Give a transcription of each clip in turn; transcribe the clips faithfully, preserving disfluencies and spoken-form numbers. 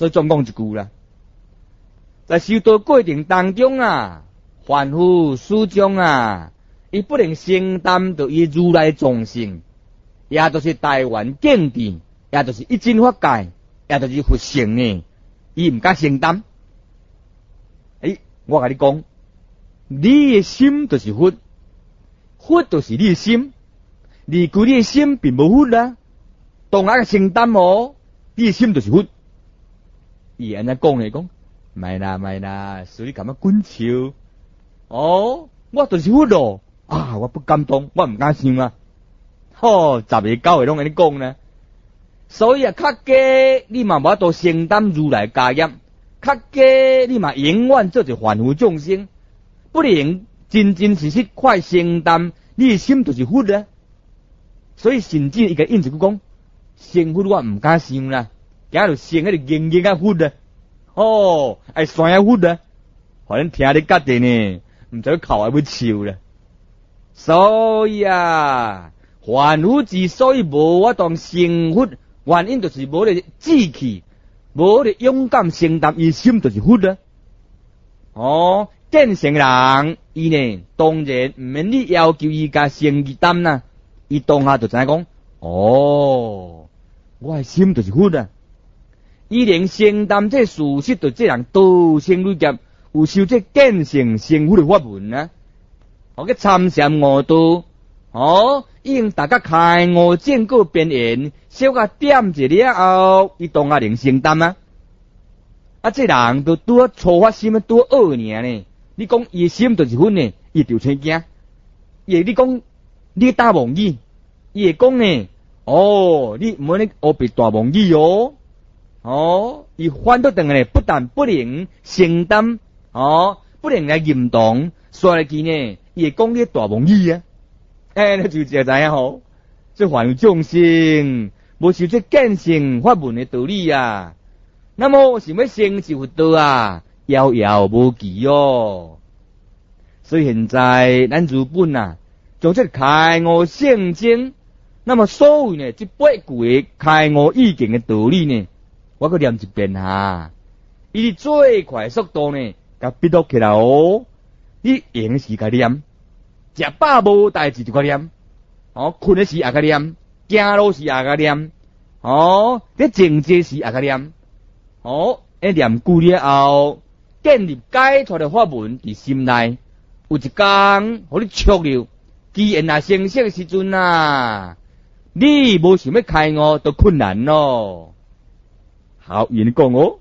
所以总讲一句啦，在修道过程当中啊，凡夫俗众啊，伊不能承担着伊如来众生，也就是台湾敬地，也就是一真法界，也就是佛性呢，伊唔敢承担。诶、欸，我甲你讲，你的心就是佛，佛就是你的心，离开你的心并无佛啦，当下个承担哦，你的心就是佛。伊安尼讲诶，讲，咪啦咪啦，所以咁样滚笑。哦，我就是佛咯，啊，我不敢当，我唔敢想啊。吼，十个九个拢安尼讲呢。所以啊，较假你嘛无法度承担如来家业，较假你嘛永远做一凡夫众生，不能真真实实快承担，你的心就是佛啊。所以甚至伊个印一句讲，成佛我唔敢想啦。今日成迄个硬硬啊佛啊，哦，爱酸啊佛啊，反正听你决定呢，唔知哭还要笑啦。所以啊，凡夫之所以无法当成佛，原因就是无咧志气，无咧勇敢承担，伊心就是佛啊。哦，见成人，伊呢当然唔免你要求伊家成义担啦，伊当下就知影讲，哦，我的心就是佛啊。伊连承担这事实，就这人道生累劫，有受这见性成佛的法门啊。我去参禅悟道，哦，已经大家开悟见过边缘，小个点一了后，伊当下能承担啊。啊，这人都拄初发心，拄恶尔呢。你讲伊心就是佛呢，伊就生惊。伊你讲你打妄语，伊会讲呢，哦，你唔好咧学别大妄语哦。哦，伊反倒等呢，不但不能承担，哦，不能来认同，说来去呢，伊会讲你大妄语啊，哎，你就知知影吼，这凡夫众生无受这见性法门的道理啊，那么想要成就佛道啊，遥遥无期哦。所以现在咱日本啊，从这开悟圣经，那么所谓呢，这八句的开悟意境的道理呢，我搁念一遍哈，以最快速度呢，甲笔录起来哦。你闲时甲念，食饱无代志就甲念，哦，困的时也甲念，行路时也甲念，哦，咧静坐时也甲念，哦，一念久了后，建立解脱的法门伫心内，有一天，互你触了，既然啊成熟的时阵啊，你无想要开悟，都困难咯。好，言讲哦，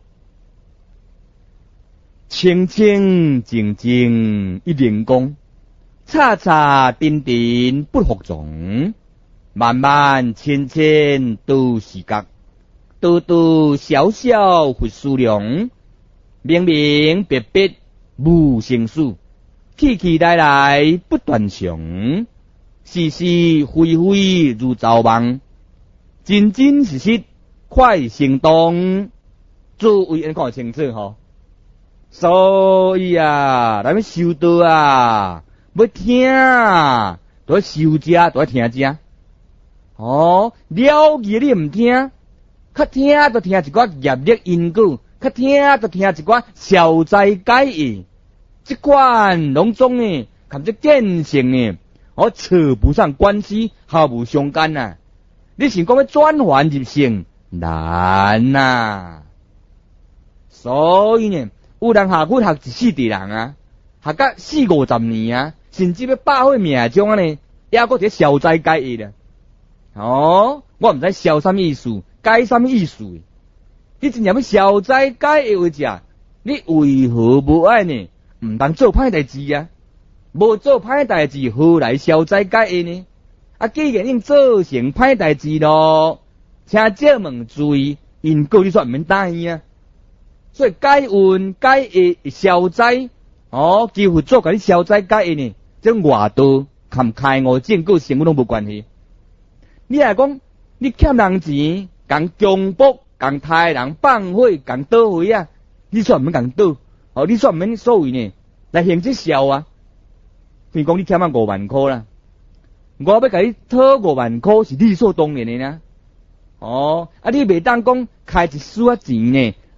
清清静静一人讲，叉叉定定不服从，慢慢浅浅都是觉，多多小小佛数量，明明白白无生死，起起来来不断想，时时非非如造梦，真真实实快行动，诸位人讲清楚吼。所以啊，咱们修道啊，要听，都要修者，都要听者。哦，了解你唔听，较听就听一寡业力因果，较听就听一寡消灾解义，这款拢总呢，含这见性呢，我扯不上关系，毫无相干呐、啊。你想讲要转换入性？难呐、啊，所以呢，有人下去学一世地人啊，学到四五十年啊，甚至要百岁命中啊呢，也搁伫消灾解义啦。哦，我唔知消什么意思，解什么意思？你真正要消灾解义为者，你为何无爱呢？唔当做歹代志啊？无做歹代志，何来消灾解义呢？啊，既然已做成歹代志咯。请借问注意，因果你说唔免答应啊。所以解运、解业、消灾，哦，几乎做甲你消灾解业呢，这外道含开悟正果成分拢无关系。你来讲，你欠人钱，共强迫、共杀人放火、共倒回啊，你说唔免共倒，哦，你说唔免所谓呢，来行这消啊。譬如讲你欠我五万块啦，我要甲你讨五万块是理所当然的呢。哦，啊！你袂当讲开一丝仔钱呢，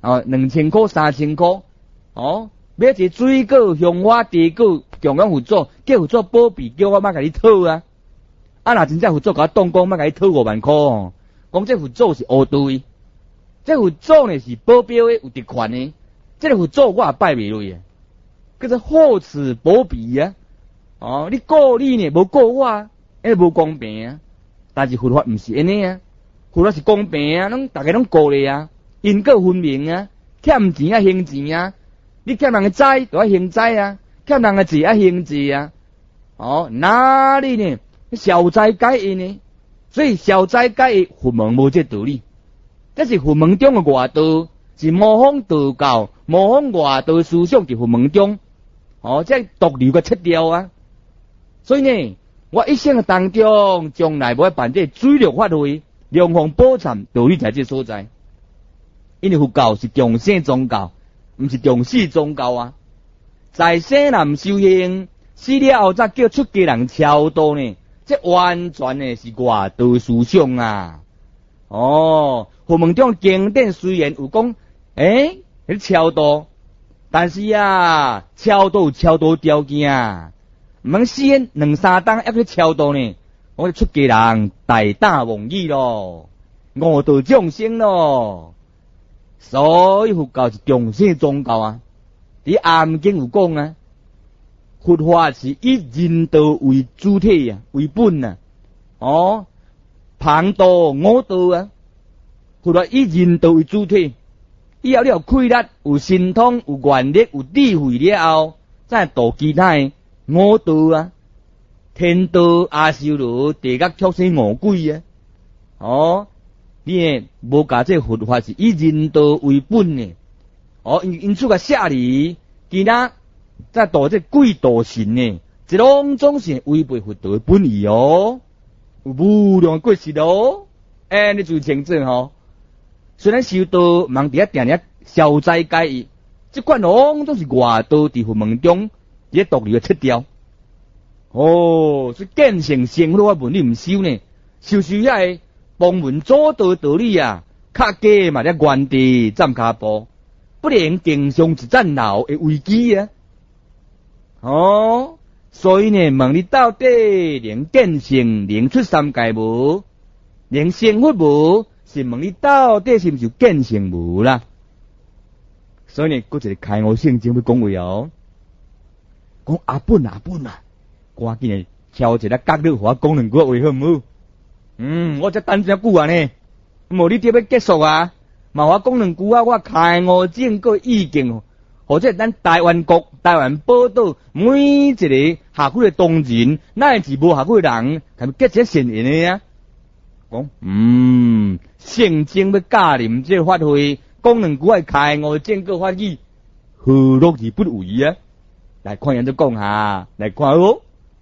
哦，两千块、三千块，哦，买一个水果、香花、茶果，强强辅助，叫辅助保庇，叫我莫甲你讨啊！啊，若真正辅助甲我动工，莫甲你讨五万块哦。讲这辅助是乌对，这辅助呢是保镖的，有特权的。这个辅助我也拜袂落啊，叫做厚此薄彼啊！哦，你告你呢，无告我，哎，无公平啊！但是佛法毋是安尼啊，佛法是公平啊，拢大家拢告你啊，因果分明啊，欠钱啊还钱啊，你欠人个债就要还债啊，欠人个罪啊还罪啊，哦，哪里呢？消灾解厄呢？所以消灾解厄，佛门无这道理，这是佛门中的外道，是模仿道教、模仿外道思想伫佛门中，哦，这毒瘤个切掉啊！所以呢，我一生当中，将来要办这水陆法会、龙凤宝忏道理在这所在。因为佛教是强生宗教，毋是强死宗教啊！在生人修行，死了后再叫出家人超度呢，这完全呢是外道思想啊！哦，佛门中经典虽然有讲，诶、欸，超度，但是啊，超度有超度条件啊。毋通死因两三当还去超度呢，我出家人大大妄语咯，误导众生咯。所以佛教是强生宗教啊，伫暗经有讲啊，佛法是以人道为主体啊，为本啊，哦，旁道我道啊，佛法以人道为主体，以后你有气力、有神通、有愿力、有智慧了后，再度其他的。五道啊，天道、阿修罗、地狱、畜生、恶鬼啊！哦，你诶无甲这佛法是以人道为本呢？哦，因因此个下里，其他再度这鬼道神呢，这拢总是违背佛道的本意哦，有无量过失哦！哎，你注意清楚吼。虽然修道忙伫遐定定消灾解厄，这款拢总是外道伫佛门中。这道理要切掉，哦，所以见性生活的问题唔修呢，修修遐个帮门左道道理啊，较假嘛咧原地站脚步，不能经常一战老的危机啊，哦，所以呢，问你到底能见性能出三界无？能生活无？是问你到底是毋是见性无啦？所以呢，搁一个开悟圣经要讲话哦。讲阿本阿本啊，赶紧诶挑一个角落，互我讲两句话好唔好？嗯，我才等遮久啊呢，无你点要结束啊？嘛我讲两句啊，我开悟证个意见，或者咱台湾国、台湾宝岛每一个下区诶同仁，乃至无下区诶人，係咪结一善缘诶啊？讲，嗯，圣经要教临这法会，讲两句啊，开悟证个法语，何乐而不为啊？来看人都讲下，来看哦。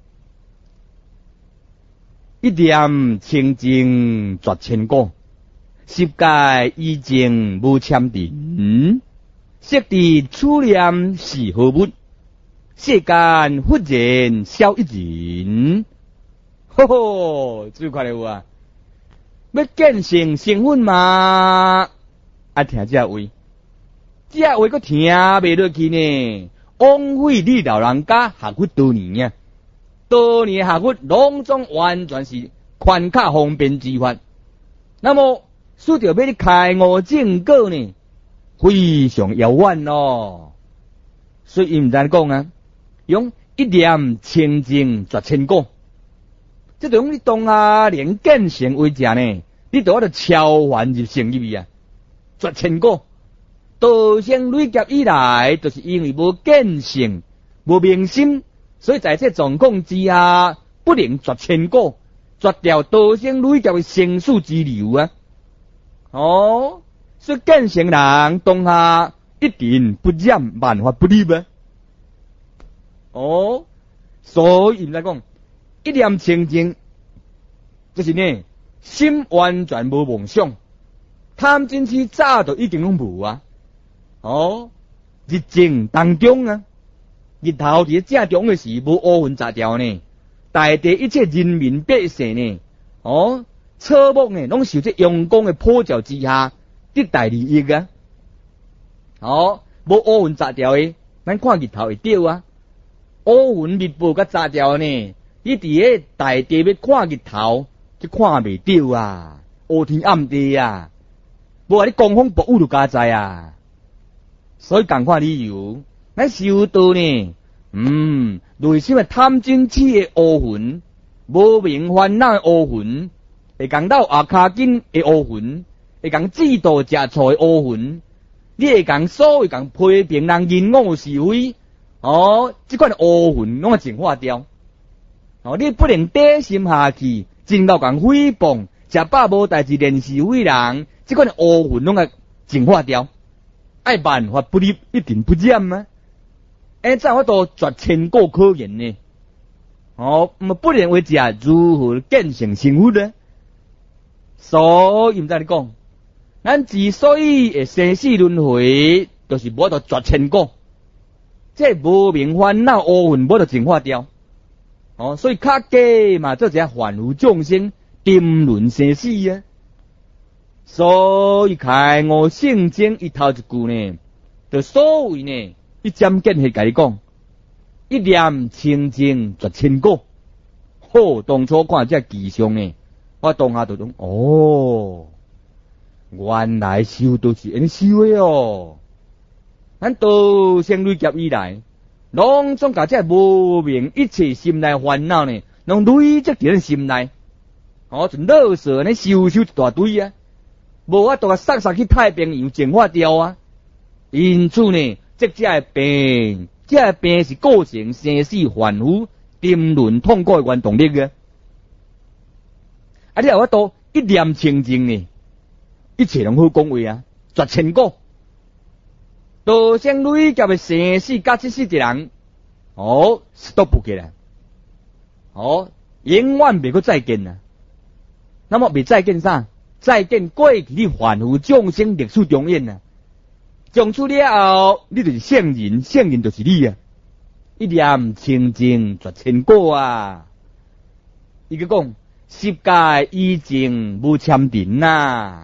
一念清净绝千古，十界以净无欠定。色地处念是何物？世间忽然少一人。吼吼，最快了啊！要见性成分嘛？啊，听这位，这位佫听袂落去呢。枉费你老人家学佛多年啊！多年学佛，拢总完全是宽卡方便之法。那么，需要要你开悟正果呢，非常遥远咯。所以伊毋知讲啊，用一念清净绝千古。即种你当下连见性为者呢，你都要超凡入圣入去啊，绝千古。道生累劫以来，就是因为无见性、无明心，所以在这状况之下，不能绝千古，绝掉道生累劫的生死之流啊！哦，所以见性人当下一定不染万法不离啊！哦，所以来讲，一念清净，就是呢，心完全无妄想，贪嗔痴早就已经拢无啊！哦，日正当中啊，日头伫正中的时无乌云杂条呢，大地一切人民百姓呢，哦，草木呢拢受这阳光的普照之下得大利益啊！ 哦，无乌云杂条诶，咱看日头会着啊。乌云密布甲杂条呢，你伫个大地要看日头，就看袂着啊，乌天暗地啊，无话你狂风暴雨就加在啊。所以共款理由，咱修道呢，嗯，内心诶贪嗔痴诶乌云，无明烦恼诶乌云，会讲到下骹紧诶乌云，会讲嫉妒食醋诶乌云，你会讲所谓讲批评人因我是非，哦，即款乌云拢会净化掉。哦，你不能底心下去，真到讲诽谤，食饱无代志连是非人，即款乌云拢会净化掉。爱万法不立，一定不染啊！哎，怎法度绝千古可言呢？哦，唔不能为食如何见成成佛呢？所以唔知你讲，咱之所以会生死轮回，就是无得绝千古，这无明烦恼乌云无得净化掉。哦，所以较假嘛，做一下凡夫众生沉沦生死啊。所以开我圣经一头一句呢，就所谓呢，一针见血甲你讲，一念清净绝千古。好，当初看这迹象呢，我当下就讲，哦，原来修都是安尼修的哦。咱道生累劫以来，拢总甲这无明一切心内烦恼呢，拢累积伫咱心内，哦，就垃圾安尼收收一大堆啊。无法度甲塞塞去太平洋净化掉啊！因此呢，这只个病，这个病是构成生死凡夫沉沦痛苦的原动力啊！啊，你有法度一念清净呢，一切拢好讲话啊，绝千古。道生累劫的生死甲这世的人，哦 ，stop 起来，哦，永远袂个再见啊！那么袂再见啥？再见过去的凡夫众生历史重演啊！从此了后，你就是圣人，圣人就是你啊！一念清净绝千古啊！伊个讲十界以净无签订呐，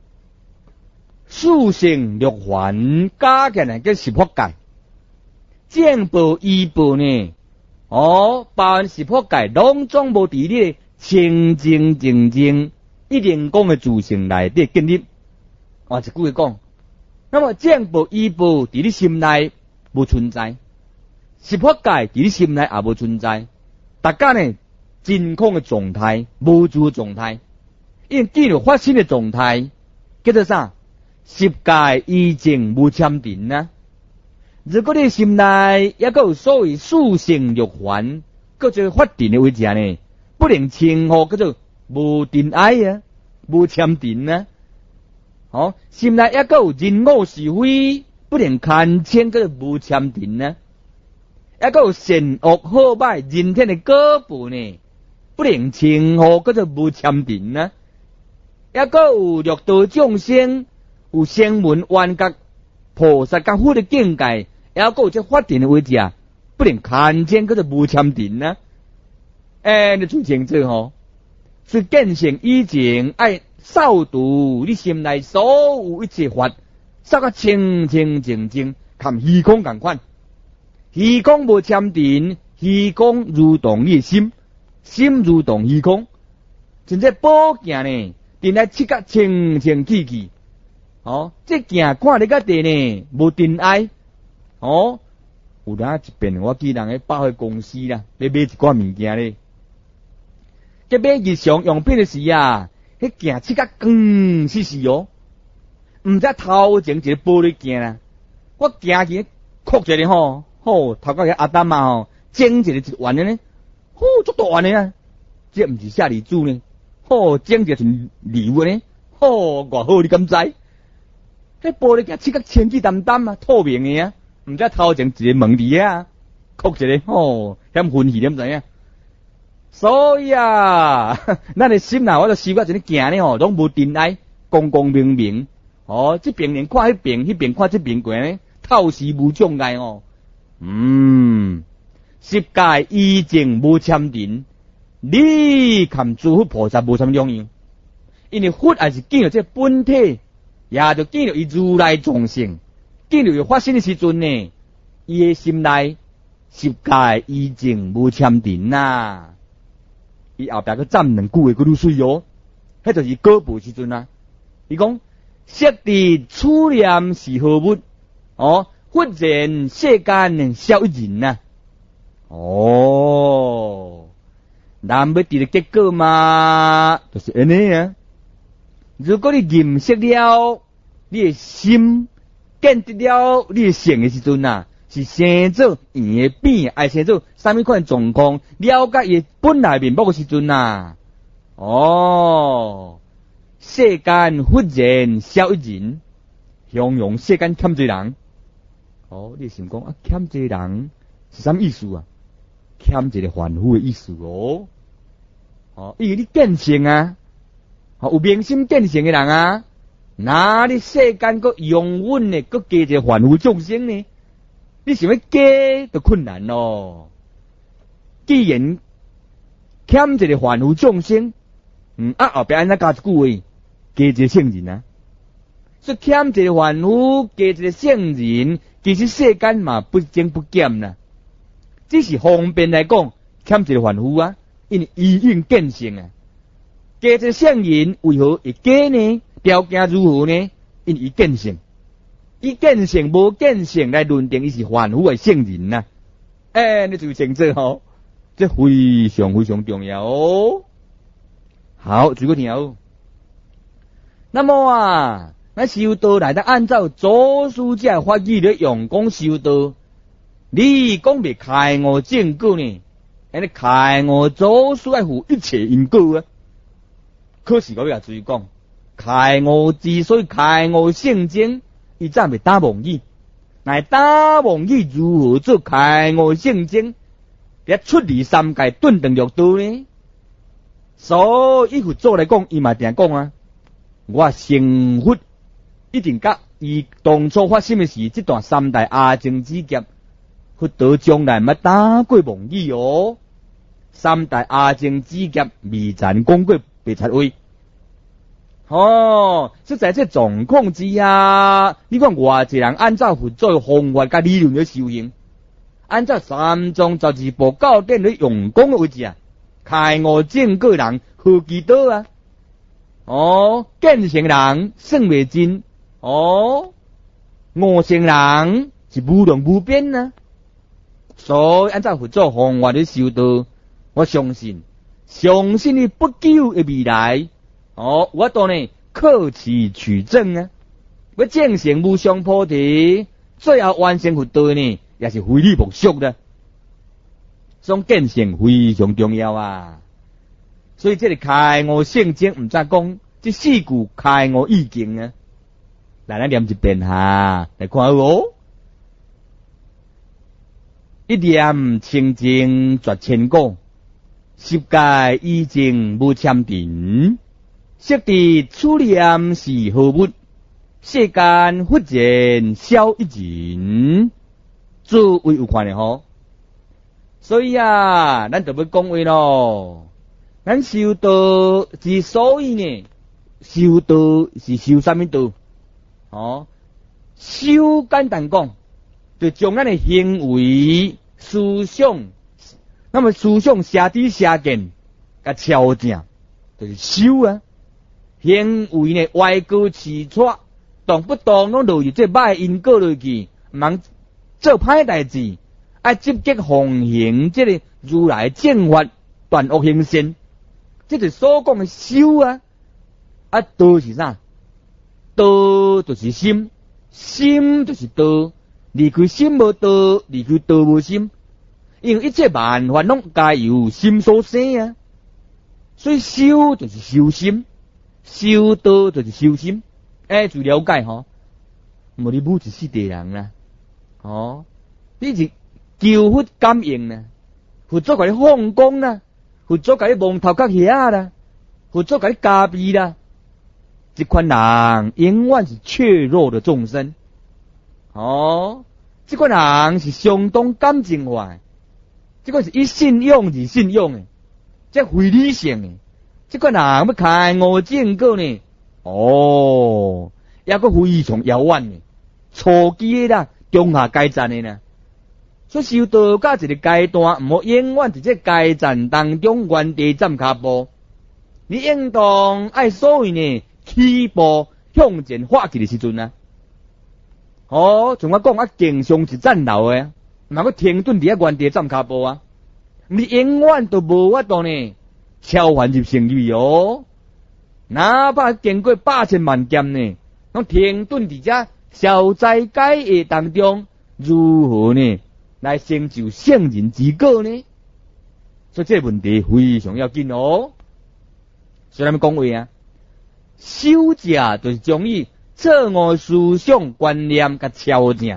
四圣六凡加起来叫十法界，正报依报呢？哦，包含十法界，拢总无伫你清净净净。一定讲的自性内底建立，换一句话讲，那么正报依报伫你心内无存在，十法界伫你心内也无存在，大家呢真空的状态，无助的状态，因为进入发生的状态，叫做啥？十界以净无签订啊！如果你心内也有所谓四圣六凡，叫做法定的位置呢，不能称呼叫做无定爱啊，无签订啊。哦，心内也有人我是非，不能看清叫做无签订啊。也有善恶好歹人天的果报呢，不能称呼叫做无签订啊。也有六道众生，有声闻缘觉菩萨甲佛的境界，也有这法定的位置啊，不能看清叫做无签订啊。哎，你最清楚吼，是见性以前爱扫除你心内所有一切法，扫个清清净净，含虚空共款。虚空无签订，虚空如同你的心，心如同虚空。真正宝镜呢，定来切个清清气气。哦，这镜看你个地呢，无定爱。哦，有哪一遍我记人喺百货公司啦，要买一寡物件咧。这买日常用品的时啊，迄镜切个光死死哦，唔知头前一个玻璃镜啦，我行去哭一下吼，吼头壳个阿丹嘛吼，整一个一丸的呢，吼足大丸的啊，这唔是舍利子呢，吼整一个像礼物呢，吼偌好你敢知？迄玻璃镜切个清气淡淡啊，透明的啊，唔知头前一个门伫啊，哭一下吼，嫌欢喜点知影？所以啊，咱的心呐，我就习惯一个镜呢吼，拢无定爱，光光明明。哦，这边人看迄边，迄边看这边过呢，透视无障碍哦。嗯，十界以净无签订，你含诸佛菩萨无什么两样，因为佛也是见到这本体，也就见到伊如来众生， 见到有发生的时阵呢，伊的心内十界以前无签订呐。伊后壁个站两句话个愈水哦，迄就是告白时阵啊。伊讲昔地初念是何物？哦，忽然世间少一人呐、啊。哦，难要得的结果嘛，就是安尼啊。如果你认识了你的心，见得了你的性的时阵啊，是生做圆的变，爱生做啥物款状况，了解伊本来面目的时阵啊。哦，世间忽然少一人，形容世间欠一个人。哦，你想讲啊，欠一个人是啥意思啊？欠一个凡夫的意思哦。哦，因为你见性啊，哦，有明心见性的人啊，哪里世间个永远的个加一个凡夫众生呢？你想要加就困难咯。既然欠一个凡夫众生，嗯啊后壁安怎加一句话，加一个圣人啊？所以欠一个凡夫，加一个圣人，其实世间嘛不增不减啦。只是方便来讲，欠一个凡夫啊，因为伊应见性啊。加一个圣人为何会加呢？条件如何呢？因为伊见性。伊见性无见性来论定伊是凡夫的圣人呐、啊。哎，你注意清楚吼，这非常非常重要哦。好，注意听哦。那么啊，咱修道来得按照祖师者法语来用功修道，你讲别开悟正果呢？安尼开悟祖师爱负一切因果啊。可是我要注意讲，开悟之所以开悟圣经。伊早未打妄语，乃打妄语如何做开悟圣经？别出离三界顿顿六道呢？所以佛祖来讲，伊嘛定讲啊，我成佛一定甲伊当初发生的事，这段三代阿僧之劫，佛道将来嘛打过妄语哦。三代阿僧之劫未曾讲过白贼话。哦，即在这状况之下，你看偌济人按照佛祖的方法甲理论去修行，按照三藏十二部教典去用功的位置啊，开悟正果人何其多啊！哦，见性人算未尽，哦，悟性人是无量无边啊！所以按照佛祖方法去修道，我相信，相信你不久的未来。哦，我当呢克持取证啊！我正成无上菩提，最后完成佛道呢，也是非你莫属的。所以见性非常重要啊！所以这个开悟圣经唔再讲，这四句开悟意境啊，来咱念一遍哈，来看哦。一念清净绝千古，十界以前无签订。昔地初念是何物？世间忽然少一人。诸位有看的吼？所以啊，咱就要讲话咯。咱修道之所以呢，修道是修什么道？哦，修简单讲，就将咱的行为、思想，那么思想写底写见，甲调整，就是修啊。行为呢，歪高起错，动不动拢落入这歹因果落去，唔通做歹代志，爱积极奉行这个如来正法，断恶行善，这是所讲的修啊。啊，道是啥？道就是心，心就是道，离开心无道，离开道无心，因为一切万法拢皆由心所生啊。所以修就是修心。修道就是修心，哎，就了解吼。无你母一世地人啦，哦，你是求佛感应啦，佛祖甲你放光啦，佛祖甲你蒙头壳遐啦，佛祖甲你加庇啦。这款人永远是怯弱的众生，哦，这款人是相当感情化，这款是以信用而信用的，这非理性的。这个人要开悟正果呢？哦，也个非常遥远呢。 初期的啦，中下阶段的呢。所以修道到一个阶段，唔好永远伫这阶段当中原地站脚步，你应当爱所谓呢起步向前发起的时阵啊。哦，像我讲啊，经常是站楼的啊，若要停顿伫遐原地站脚步啊，你永远都无法度呢超凡入圣律哦。哪怕经过百千万劫呢，拢停顿伫遮消灾解厄当中，如何呢来成就圣人之果呢？所以这个问题非常要紧哦。所以咱们讲话啊，修者就是将伊错误思想观念甲超正。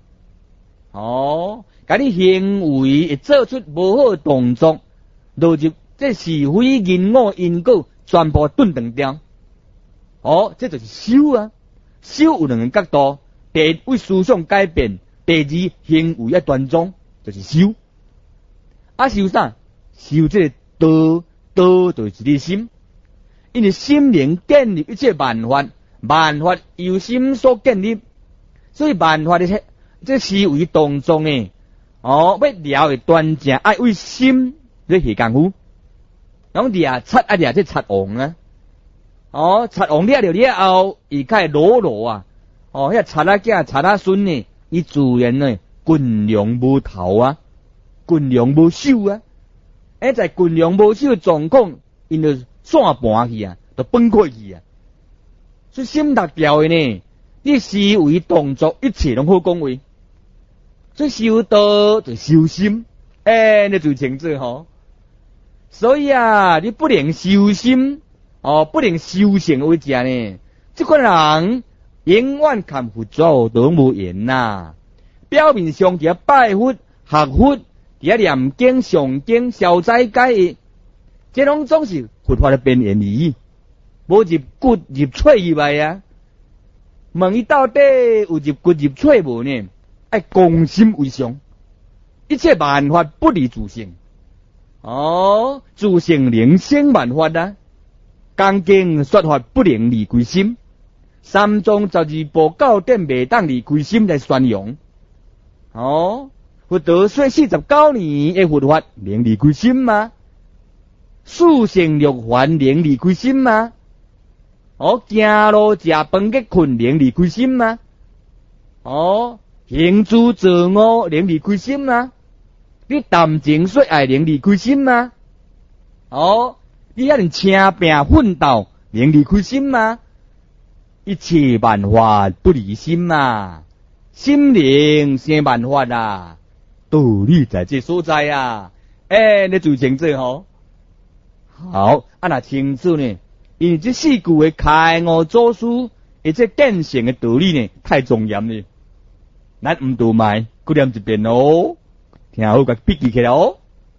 哦，甲你行为会做出无好动作，落入这是非因果因果。全部顿断掉，哦，这就是修啊！修有两个角度，第一为思想改变，第二行为一端庄，就是修。啊，修啥？修这个道，道就是你心，因为心灵建立一切万法，万法由心所建立，所以万法的这这思维当中呢，哦，要了的端正，爱为心在下功夫。拢掠贼啊掠这贼王啊！哦，贼王掠着了后，伊开裸裸啊！哦，遐贼仔囝、贼仔孙呢，伊自然呢，军粮无头啊，军粮无手啊！哎，在军粮无手的状况，因就散盘去啊，就崩溃去啊！所以心达调的呢，你思维动作一切拢好讲话，所以修道就修心，哎，你就清楚吼。所以啊，你不能修心，哦，不能修行为者呢，这款人永远看佛祖都无缘呐。表面上伫遐拜佛、学佛，伫遐念经、上经、消灾解厄，这拢总是佛法的边缘而已，无入骨入髓以外啊。问伊到底有入骨入髓无呢？爱公心为上，一切万法不离自性。哦，自性灵性万法啊，讲经说法不能离开心，三宗十二部教典未当离开心来宣扬。哦，佛陀说四十九年的佛法能离开心吗？四圣六凡能离开心吗？哦，行路食饭去困能离开心吗？哦，行住坐卧能离开心吗？你谈情说爱能离开心吗？哦，你遐尼请拼奋斗能离开心吗？一切万法不离心嘛，心灵生万法啊，道理在这所在啊。哎，你最清楚吼。好，啊那清楚呢，因为这四句的开悟祖师，而且见性的道理呢，太重要了。咱唔多卖，搁念一遍哦。听好个笔记起来哦。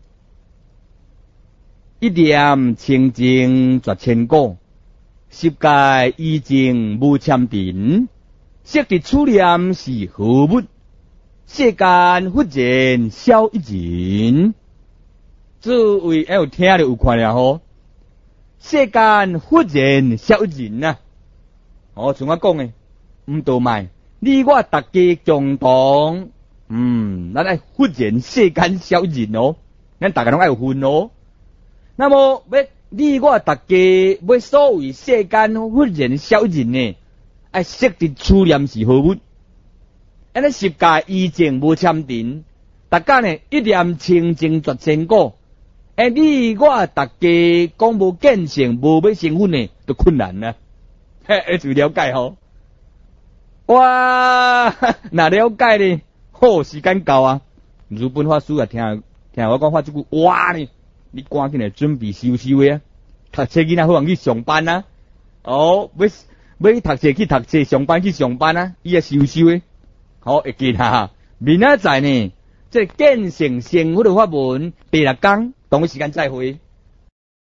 一念清净绝千古，十界依净无参定。色的初念是何物？世间忽然消一人。这位还有听了有看了吼。世间忽然消一人啊！哦，像我讲的，唔多卖，你我大家共同。嗯，咱爱忽然世间消人哦，咱大家拢爱有分哦。那么要你我大家要所谓世间忽然消人呢，爱识得初念是何物？安尼十界依净无参定，大家呢一念清净绝千古。哎，你我大家讲无见性，无要成分呢，就困难啦。嘿，就了解吼。哇，那了解呢？好，时间到啊！如本法师啊，听听我讲话这句哇呢，你赶紧来准备收收啊！读册囡仔好容易上班啊！哦，要要读册去读册，上班去上班啊！伊也收收诶。好，会记下。明仔载呢，这见性成佛的法门，第六讲同一时间再会。